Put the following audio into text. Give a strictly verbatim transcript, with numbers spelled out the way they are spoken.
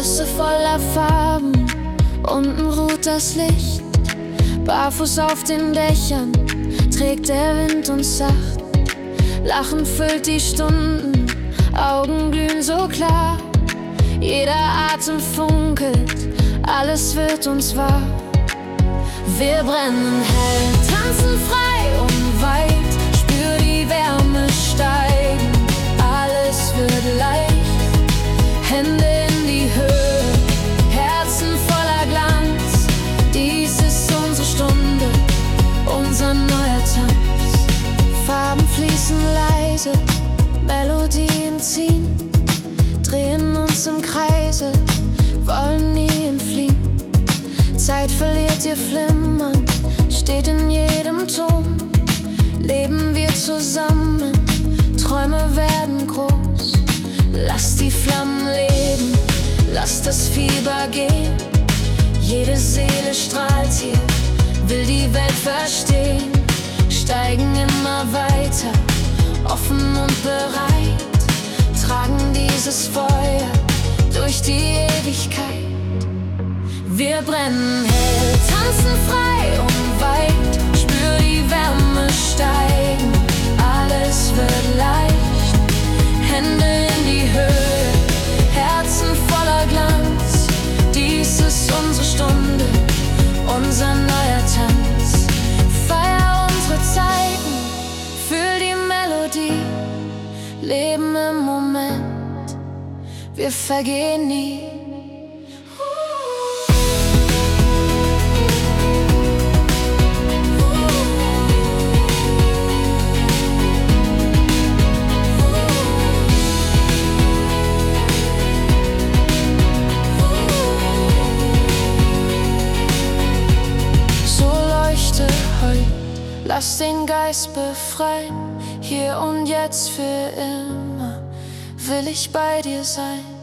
Flüsse voller Farben, unten ruht das Licht. Barfuß auf den Dächern trägt der Wind uns sacht. Lachen füllt die Stunden, Augen glühen so klar. Jeder Atem funkelt, alles wird uns wahr. Wir brennen hell, tanzen frei und weit, spür die Wärme steigen, alles wird leicht. Hände in die Höhe, Herzen voller Glanz. Dies ist unsere Stunde, unser neuer Tanz. Farben fließen leise, Melodien ziehen, drehen uns im Kreise, wollen nie entfliehen. Zeit verliert ihr Flimmern, steht in jedem Ton. Leben wir zusammen, Träume werden groß. Lass die Flammen leben, lass das Fieber gehen. Jede Seele strahlt hier, will die Welt verstehen. Steigen immer weiter, offen und bereit, tragen dieses Feuer durch die Ewigkeit. Wir brennen hell, tanzen frei und weit, spür die Wärme steigen, alles wird leicht. Hände in die Höhe, Herzen voller Glanz. Dies ist unsere Stunde, unser neuer Tanz. Feier unsere Zeiten, fühl die Melodie, leben im Moment, wir vergehen nie. Lass den Geist befreien, hier und jetzt für immer will ich bei dir sein.